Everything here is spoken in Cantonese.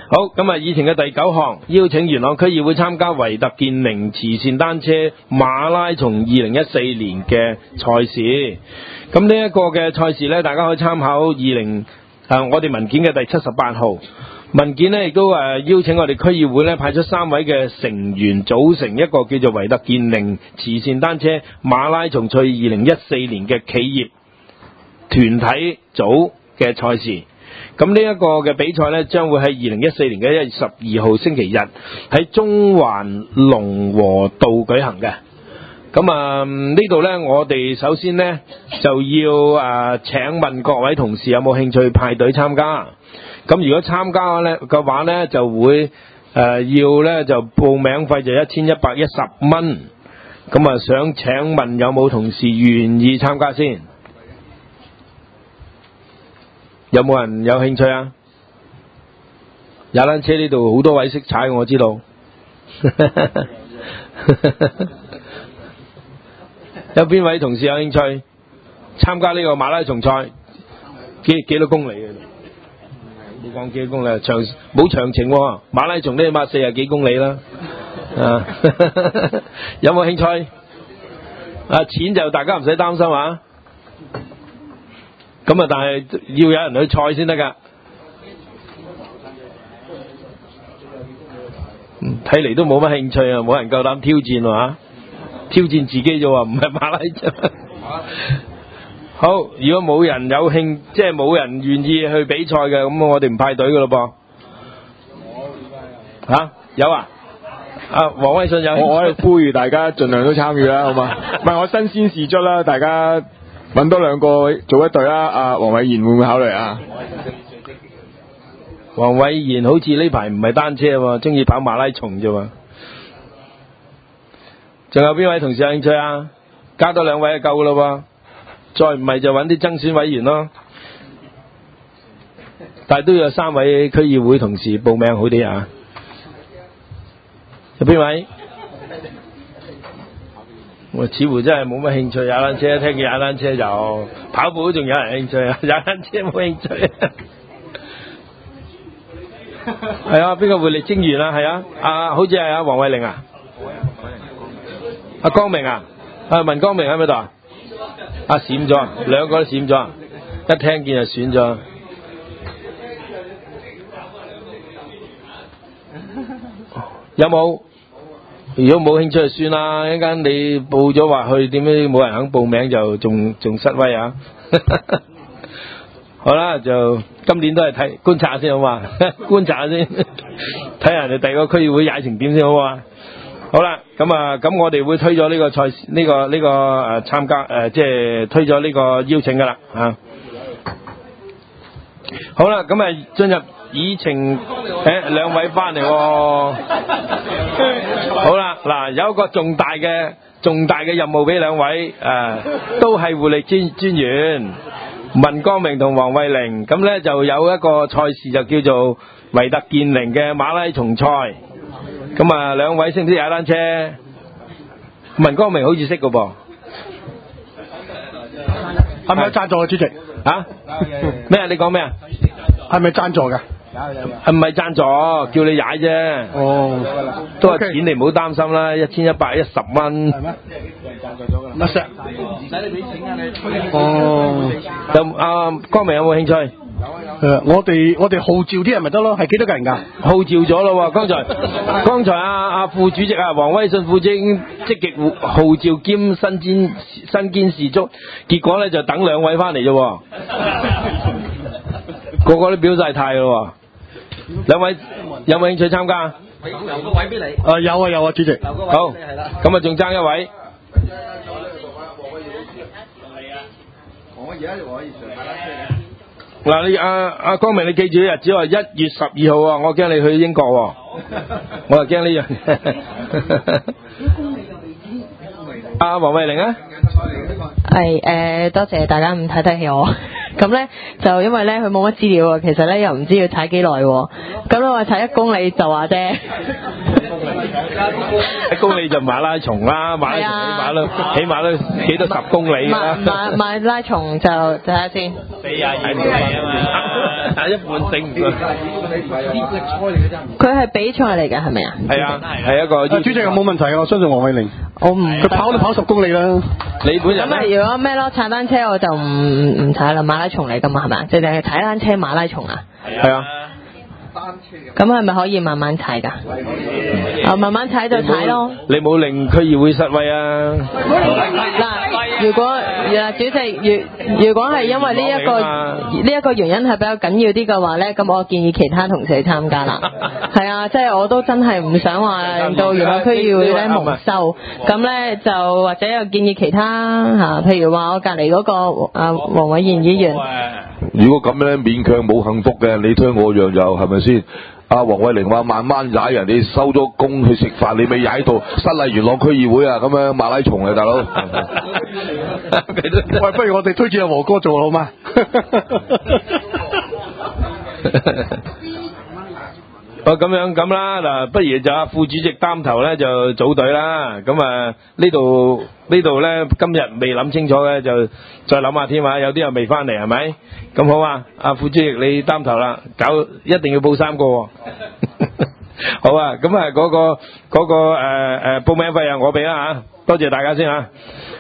好，咁啊，議程嘅第9項，邀請元朗區議會參加維特健靈慈善單車馬拉松2014年嘅賽事。咁呢一個嘅賽事呢，大家可以參考我哋文件嘅第78號。文件呢亦都邀請我哋區議會呢派出3位嘅成員組成一個叫做維特健靈慈善單車馬拉松賽2014年嘅企業團體組嘅賽事。咁呢一個嘅比賽呢，將會喺2014年嘅1月12號星期日喺中環龍和道舉行嘅。咁呢度呢，我哋首先呢就要請問各位同事有冇興趣派隊參加？咁如果參加呢嘅話呢，就會要呢就報名費就1110蚊。咁想請問有冇同事願意參加先？有冇人有興趣啊？踩單車呢度好多位識踩，我知道。有邊位同事有興趣參加呢個馬拉松賽？幾多公里嘅？冇講幾多公里，冇詳情喎。馬拉松呢起碼40幾公里啦。有冇興趣？錢就大家唔使擔心啊。咁但係要有人去賽先得㗎。睇嚟都冇乜興趣啊，冇人夠膽挑戰喎。挑戰自己啫喎，唔係馬拉松。好，如果冇人有興，即係冇人願意去比賽嘅，咁我哋唔派隊㗎咯噃。有啊？黃威信有興趣。 我喺度呼籲大家盡量都參與啦，好嘛？唔係我新鮮事蹟啦，大家揾多2個做一隊啦。黃偉賢會唔會考慮啊？ 黃偉賢好似呢排唔係單車喎，中意跑馬拉松啫喎。仲有邊位同事有興趣啊？加多2位就夠㗎咯喎，再唔係就揾啲增選委員咯。但係都有3位區議會同事報名好啲啊。有邊位？我似乎真係冇乜興趣踩單車，聽見踩單車就跑步都仲有人興趣啊，踩單車冇興趣。係啊，邊個會嚟徵員啊？係啊，好似係阿黃慧玲啊。阿光明啊，文光明喺咪度啊？閃咗，2個都閃咗，一聽見就選咗。有冇？如果冇興趣就算啦，一陣間你報咗話去，點解冇人肯報名就仲失威啊？好啦，就今年都係觀察下先好嘛，觀察下先，睇下人哋第二個區議會踩成點先好啊。好啦，咁我哋會推咗呢個賽事，呢個參加即係推咗呢個邀請噶啦嚇。好啦，咁進入議程，2位翻嚟喎。好啦，嗱有一個重大嘅任務俾2位，都係護理專員文光明同黃慧玲，咁咧就有一個賽事就叫做維特健靈嘅馬拉松賽。咁2位識唔識踩單車？文光明好似識㗎噃。 係咪有贊助啊，主席？ 咩啊？你講咩啊？ 係咪贊助㗎？ 唔係贊助，叫你踩啫。 哦， 都係錢，你唔好擔心啦，1110蚊。 係咩？乜石？唔使你俾錢啊你。哦。 咁光明有冇興趣？ 我哋號召啲人咪得咯，係幾多個人㗎？ 號召咗咯喎，剛才副主席黃威信副主席積極號召兼身兼士卒，結果咧就等2位翻嚟啫喎，個個都表晒態咯喎。2位有冇興趣參加？ 留個位俾你。有啊，主席。 好，咁仲爭1位。我而家可以上踩單車嘅。嗱，你光明，你記住啲日子話1月12號啊，我驚你去英國喎，我又驚呢樣。黃慧玲啊？ 係多謝大家唔睇得起我。 咁咧就因為咧佢冇乜資料啊，其實咧又唔知要踩幾耐喎。咁我話踩1公里就話啫。 1公里就馬拉松啦，馬拉松起碼都幾多10公里啦。 馬拉松就睇下先。 42公里啊嘛，打一半頂唔順。 佢係比賽嚟㗎係咪啊？ 係啊，係一個。 主席有冇問題啊？我相信黃偉玲。 我唔。 佢跑都跑10公里啦。 你本人咁啊，如果咩咯？踩單車我就唔踩啦，馬拉松嚟㗎嘛係咪？即係淨係踩單車馬拉松啊？ 係啊。 咁係咪可以慢慢踩㗎？慢慢踩就踩咯。 你冇令區議會失威啊？ 嗱，如果主席如果係因為呢一個原因係比較緊要啲嘅話咧，咁我建議其他同事去參加啦。係啊，即係我都真係唔想話令到元朗區議會咧蒙羞。咁咧就或者又建議其他譬如話我隔離嗰個黃偉賢議員。 如果咁咧勉強冇幸福嘅，你推我讓就係咪先？阿黃偉玲話慢慢踩，人哋收咗工去食飯，你未踩到失禮元朗區議會啊！咁樣馬拉松啊，大佬。 喂，不如我哋推薦阿和哥做好嗎？ 咁啦，嗱，不如就副主席擔頭咧就組隊啦。咁啊呢度咧今日未諗清楚嘅就再諗下添啊，有啲又未翻嚟係咪？咁好啊，阿副主席你擔頭啦，一定要報3個喎。好啊，咁啊嗰個報名費啊我俾啦嚇，多謝大家先嚇。